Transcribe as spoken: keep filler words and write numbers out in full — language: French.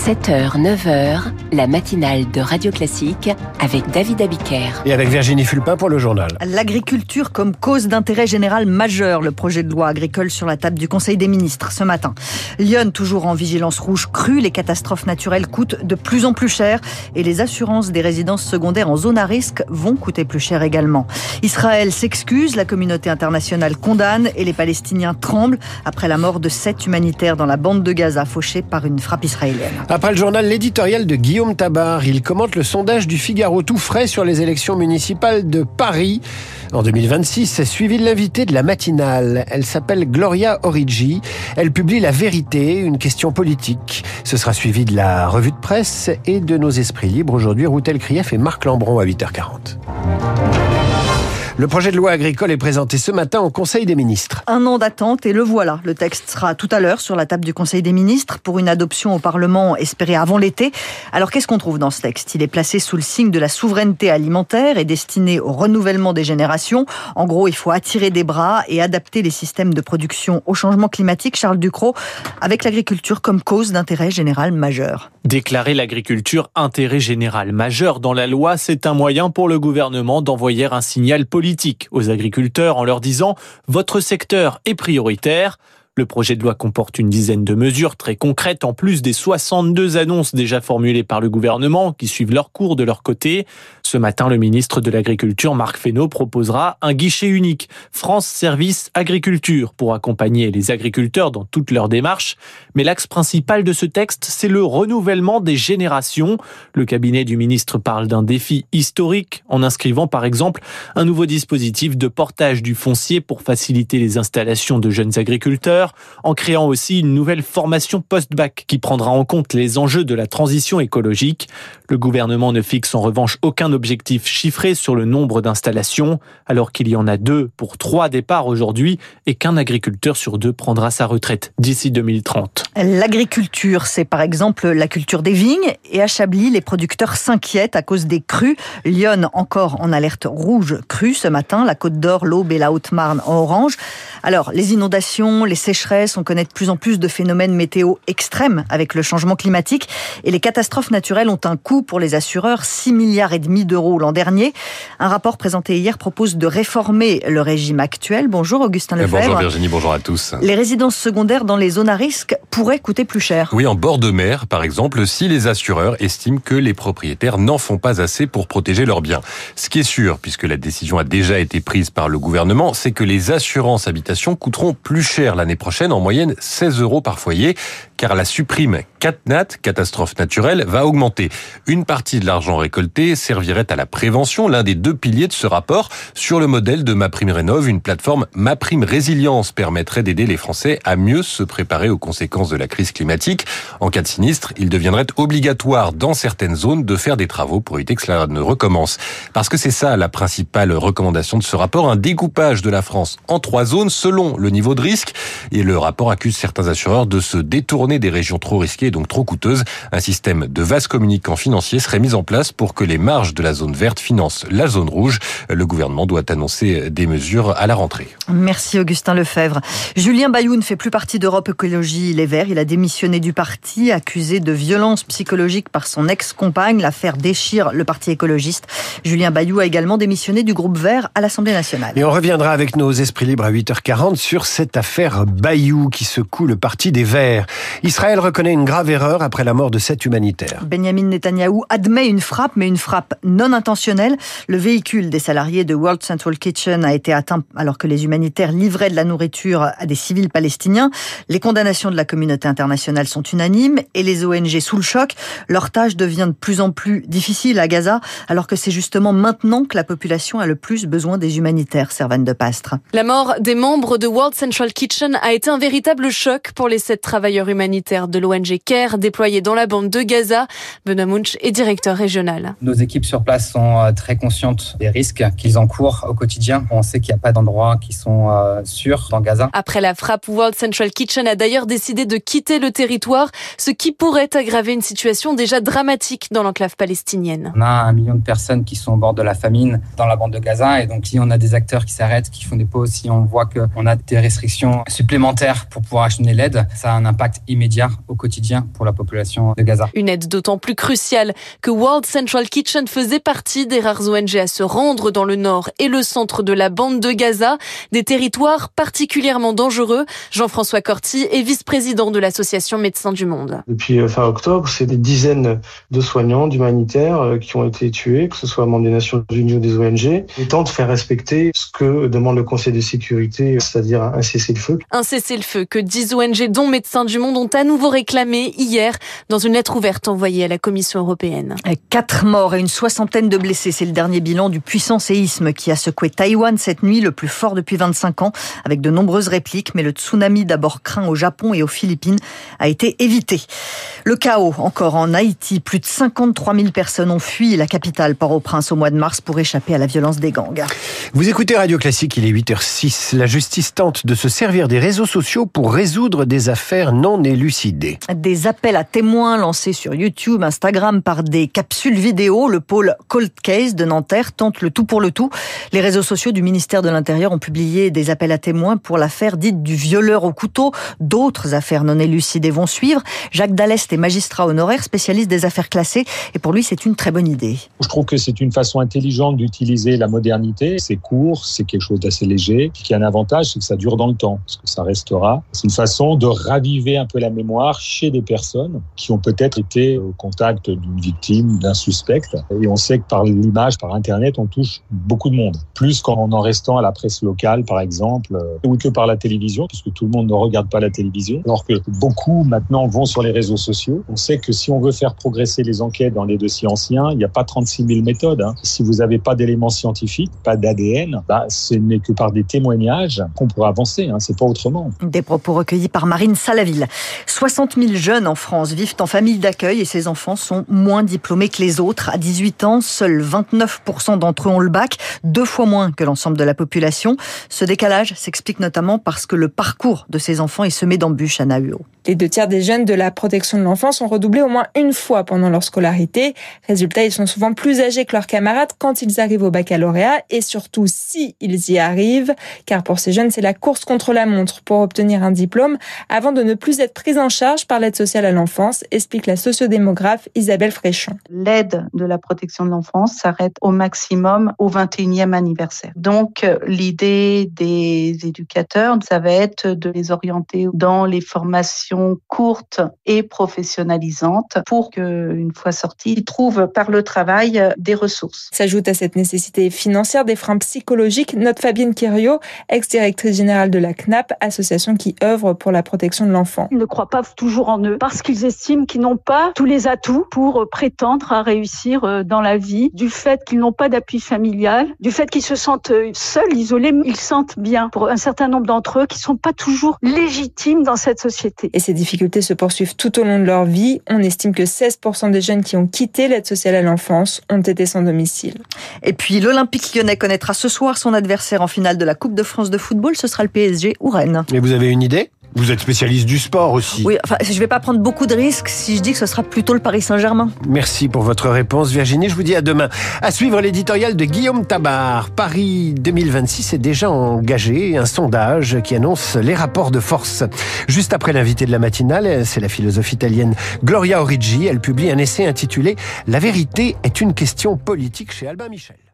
sept heures, neuf heures, la matinale de Radio Classique avec David Abiker. Et avec Virginie Fulpin pour le journal. L'agriculture comme cause d'intérêt général majeur. Le projet de loi agricole sur la table du Conseil des ministres ce matin. Lyon, toujours en vigilance rouge crue. Les catastrophes naturelles coûtent de plus en plus cher. Et les assurances des résidences secondaires en zone à risque vont coûter plus cher également. Israël s'excuse, la communauté internationale condamne et les Palestiniens tremblent après la mort de sept humanitaires dans la bande de Gaza fauchés par une frappe israélienne. Après le journal, l'éditorial de Guillaume Tabar. Il commente le sondage du Figaro tout frais sur les élections municipales de Paris. En deux mille vingt-six, suivi de l'invitée de la matinale. Elle s'appelle Gloria Origi. Elle publie La Vérité, une question politique. Ce sera suivi de la revue de presse et de nos esprits libres. Aujourd'hui, Routel Krief et Marc Lambron à huit heures quarante. Le projet de loi agricole est présenté ce matin au Conseil des ministres. Un an d'attente et le voilà. Le texte sera tout à l'heure sur la table du Conseil des ministres pour une adoption au Parlement espérée avant l'été. Alors qu'est-ce qu'on trouve dans ce texte ? Il est placé sous le signe de la souveraineté alimentaire et destiné au renouvellement des générations. En gros, il faut attirer des bras et adapter les systèmes de production au changement climatique. Charles Ducrot, avec l'agriculture comme cause d'intérêt général majeur. Déclarer l'agriculture intérêt général majeur dans la loi, c'est un moyen pour le gouvernement d'envoyer un signal politique aux agriculteurs en leur disant « votre secteur est prioritaire ». Le projet de loi comporte une dizaine de mesures très concrètes en plus des soixante-deux annonces déjà formulées par le gouvernement qui suivent leur cours de leur côté. Ce matin, le ministre de l'Agriculture, Marc Fesneau, proposera un guichet unique, France Service Agriculture, pour accompagner les agriculteurs dans toutes leurs démarches. Mais l'axe principal de ce texte, c'est le renouvellement des générations. Le cabinet du ministre parle d'un défi historique en inscrivant par exemple un nouveau dispositif de portage du foncier pour faciliter les installations de jeunes agriculteurs, en créant aussi une nouvelle formation post-bac qui prendra en compte les enjeux de la transition écologique. Le gouvernement ne fixe en revanche aucun objectif chiffré sur le nombre d'installations, alors qu'il y en a deux pour trois départs aujourd'hui et qu'un agriculteur sur deux prendra sa retraite d'ici deux mille trente. L'agriculture, c'est par exemple la culture des vignes et à Chablis, les producteurs s'inquiètent à cause des crues. Lyon encore en alerte rouge crue ce matin, la Côte d'Or, l'Aube et la Haute-Marne en orange. Alors, les inondations, les sécheresses, on connaît de plus en plus de phénomènes météo extrêmes avec le changement climatique et les catastrophes naturelles ont un coût pour les assureurs, six milliards et demi d'euros l'an dernier. Un rapport présenté hier propose de réformer le régime actuel. Bonjour Augustin Lefebvre. Bonjour Virginie, bonjour à tous. Les résidences secondaires dans les zones à risque pourraient coûter plus cher. Oui, en bord de mer, par exemple, si les assureurs estiment que les propriétaires n'en font pas assez pour protéger leurs biens. Ce qui est sûr, puisque la décision a déjà été prise par le gouvernement, c'est que les assurances habitation coûteront plus cher l'année prochaine, en moyenne seize euros par foyer, car la supprime CatNat, catastrophe naturelle, va augmenter. Une partie de l'argent récolté servirait à la prévention, l'un des deux piliers de ce rapport. Sur le modèle de MaPrimeRénov', une plateforme MaPrimeRésilience permettrait d'aider les Français à mieux se préparer aux conséquences de la crise climatique. En cas de sinistre, il deviendrait obligatoire dans certaines zones de faire des travaux pour éviter que cela ne recommence. Parce que c'est ça la principale recommandation de ce rapport, un découpage de la France en trois zones selon le niveau de risque. Et le rapport accuse certains assureurs de se détourner des régions trop risquées et donc trop coûteuses. Un système de vase communicant financier serait mis en place pour que les marges de la zone verte financent la zone rouge. Le gouvernement doit annoncer des mesures à la rentrée. Merci Augustin Lefebvre. Julien Bayou ne fait plus partie d'Europe Écologie Les Verts. Il a démissionné du parti, accusé de violence psychologique par son ex-compagne. L'affaire déchire le parti écologiste. Julien Bayou a également démissionné du groupe Vert à l'Assemblée nationale. Et on reviendra avec nos esprits libres à huit heures quarante sur cette affaire Bayou qui secoue le parti des Verts. Israël reconnaît une grave erreur après la mort de sept humanitaires. Benjamin Netanyahou admet une frappe, mais une frappe non intentionnelle. Le véhicule des salariés de World Central Kitchen a été atteint alors que les humanitaires livraient de la nourriture à des civils palestiniens. Les condamnations de la communauté internationale sont unanimes et les O N G sous le choc. Leur tâche devient de plus en plus difficile à Gaza, alors que c'est justement maintenant que la population a le plus besoin des humanitaires. Servane de Pastre. La mort des membres de World Central Kitchen a été un véritable choc pour les sept travailleurs humanitaires de l'O N G CARE déployés dans la bande de Gaza. Benoît Munch coach et directeur régional. Nos équipes sur place sont très conscientes des risques qu'ils encourent au quotidien. On sait qu'il n'y a pas d'endroits qui sont euh, sûrs dans Gaza. Après la frappe, World Central Kitchen a d'ailleurs décidé de quitter le territoire, ce qui pourrait aggraver une situation déjà dramatique dans l'enclave palestinienne. On a un million de personnes qui sont au bord de la famine dans la bande de Gaza, et donc si on a des acteurs qui s'arrêtent, qui font des pauses, si on voit qu'on a des restrictions supplémentaires pour pouvoir acheminer l'aide, ça a un impact immédiat au quotidien pour la population de Gaza. Une aide d'autant plus cruciale que World Central Kitchen faisait partie des rares O N G à se rendre dans le nord et le centre de la bande de Gaza, des territoires particulièrement dangereux. Jean-François Corti est vice-président de l'association Médecins du Monde. Depuis fin octobre, c'est des dizaines de soignants, d'humanitaires qui ont été tués, que ce soit membres des Nations Unies ou des O N G, et tentent de faire respecter ce que demande le Conseil de sécurité, c'est-à-dire un cessez-le-feu. Un cessez-le-feu que dix O N G, dont Médecins du Monde, ont à nouveau réclamé hier dans une lettre ouverte envoyée à la Commission européenne. Quatre morts et une soixantaine de blessés, c'est le dernier bilan du puissant séisme qui a secoué Taïwan cette nuit, le plus fort depuis vingt-cinq ans, avec de nombreuses répliques. Mais le tsunami, d'abord craint au Japon et aux Philippines, a été évité. Le chaos encore en Haïti. Plus de cinquante-trois mille personnes ont fui la capitale Port-au-Prince au mois de mars pour échapper à la violence des gangs. Vous écoutez Radio Classique, il est huit heures six. La justice tente de se servir des réseaux sociaux pour résoudre des affaires non élucidées. Des appels à témoins lancés sur YouTube, Instagram par des capsules vidéo. Le pôle Cold Case de Nanterre tente le tout pour le tout. Les réseaux sociaux du ministère de l'Intérieur ont publié des appels à témoins pour l'affaire dite du violeur au couteau. D'autres affaires non élucidées vont suivre. Jacques Dallest est magistrat honoraire, spécialiste des affaires classées. Et pour lui, c'est une très bonne idée. Je trouve que c'est une façon intelligente d'utiliser la modernité. C'est court, c'est quelque chose d'assez léger. Ce qui a un avantage, c'est que ça dure dans le temps, parce que ça restera. C'est une façon de raviver un peu la mémoire chez des personnes qui ont peut-être été au contact d'une victime, d'un suspect. Et on sait que par l'image, par Internet, on touche beaucoup de monde. Plus qu'en en restant à la presse locale, par exemple, ou que par la télévision, puisque tout le monde ne regarde pas la télévision, alors que beaucoup maintenant vont sur les réseaux sociaux. On sait que si on veut faire progresser les enquêtes dans les dossiers anciens, il n'y a pas trente-six mille méthodes. Hein. Si vous n'avez pas d'éléments scientifiques, pas d'A D N, bah, ce n'est que par des témoignages qu'on pourra avancer. Hein. C'est pas autrement. Des propos recueillis par Marine Salaville. soixante mille jeunes en France vivent en famille d'accueil et ces enfants sont moins diplômés que les autres. À dix-huit ans, seuls vingt-neuf pour cent d'entre eux ont le bac, deux fois moins que l'ensemble de la population. Ce décalage s'explique notamment parce que le parcours de ces enfants est semé d'embûches à Nahuo. Les deux tiers des jeunes de la protection de l'enfance ont redoublé au moins une fois pendant leur scolarité. Résultat, ils sont souvent plus âgés que leurs camarades quand ils arrivent au baccalauréat et surtout si ils y arrivent. Car pour ces jeunes, c'est la course contre la montre pour obtenir un diplôme avant de ne plus être pris en charge par l'aide sociale à l'enfance, explique la sociodémographe Isabelle Fréchon. L'aide de la protection de l'enfance s'arrête au maximum au vingt et unième anniversaire. Donc, l'idée des éducateurs, ça va être de les orienter dans les formations courtes et professionnalisantes pour qu'une fois sortis, ils trouvent par le travail des ressources. S'ajoute à cette nécessité financière des freins psychologiques, note Fabienne Quiriot, ex-directrice générale de la C N A P, association qui œuvre pour la protection de l'enfant. Ils ne croient pas toujours en eux parce qu'ils estiment qu'ils n'ont pas tous les atouts pour prétendre à réussir dans la vie, du fait qu'ils n'ont pas d'appui familial, du fait qu'ils se sentent seuls, isolés, ils sentent bien pour un certain nombre d'entre eux qui ne sont pas toujours légitimes dans cette société. Et ces difficultés se poursuivent tout au long de leur vie. On estime que seize pour cent des jeunes qui ont quitté l'aide sociale à l'enfance ont été sans domicile. Et puis l'Olympique lyonnais connaîtra ce soir son adversaire en finale de la Coupe de France de football. Ce sera le P S G ou Rennes. Et vous avez une idée ? Vous êtes spécialiste du sport aussi. Oui, enfin, je ne vais pas prendre beaucoup de risques si je dis que ce sera plutôt le Paris Saint-Germain. Merci pour votre réponse, Virginie. Je vous dis à demain. À suivre l'éditorial de Guillaume Tabar. Paris deux mille vingt-six est déjà engagé. Un sondage qui annonce les rapports de force. Juste après l'invité de la matinale, c'est la philosophe italienne Gloria Origi. Elle publie un essai intitulé « La vérité est une question politique » chez Albin Michel.